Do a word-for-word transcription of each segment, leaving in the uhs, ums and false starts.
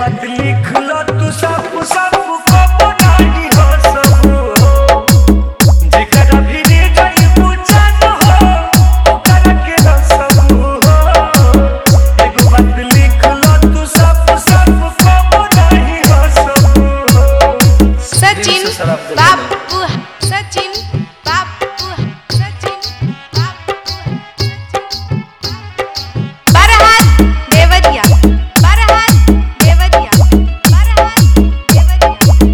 बात लिख लो तू सब सब को नहीं हो सब हो जेकरा भी रे जाई पूछा न हो ओकरा के न सब हो एगो बात लिख लो तू सब सब को नहीं हो सब हो। सचिन बाबू सचिन बाबू सचिन बाबू बरहात देवरिया बरहात देवरिया बरहात देवरिया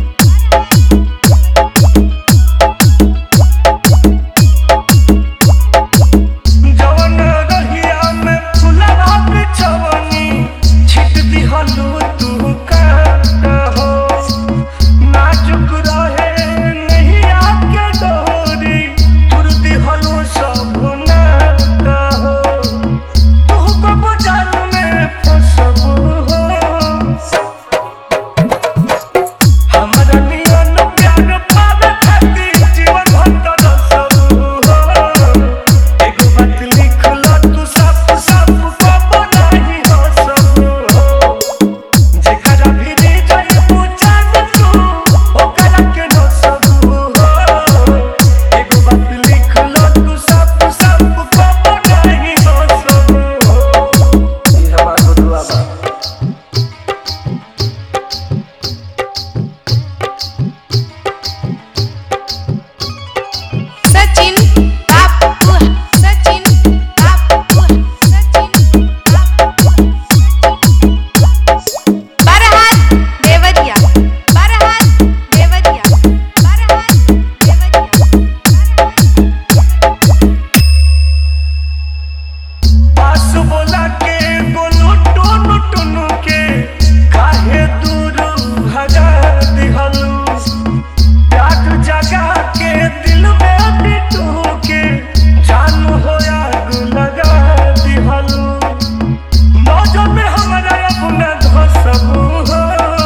जवन रहिया में फुलवा बिछवनी छिट दिहलू तू का हो नाजुक रहे नहीं आके डोरी तुर दिहलू सब ना हो तू को बजान में फसब हो हमरा नियन प्यार पावे खातिर जीवन भर सब हो एगो बात लिख लो तू सब सब को नहीं हो सब हो जेकरा भी रे जाई पूछा न तू ओकरा के न सब हो एगो बात लिख लो तू सब सब को नहीं हो सब हो। ई हमार बदुआ बा सचिन बाबू सचिन बाबू सचिन बाबू बरहात देवरिया बरहात देवरिया बरहात देवरिया पास बोला के गोलू टुनु टुनु के काहे दूर भगा दिहलू प्यार जगा के दिल में बिटू के जान हो आग लगा दिहलू मौजों में हमारा अपना धसब हो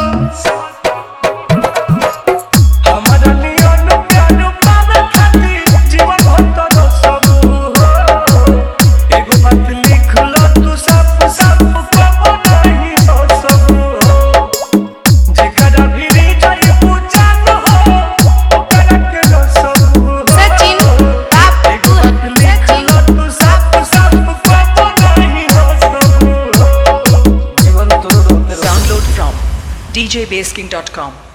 हमारा नियन प्यार पावे खातिर जीवन भर सब हो एगो बात लिख लो तू सब सब को नहीं हो सब हो जेकरा भी रे जाई पूछा न हो ओकरा के न सब हो सचिन एगो बाबू बात लिख सचिन लो तू सब सब को नहीं हो सब हो जीवन तोरो Download from d j base king dot com.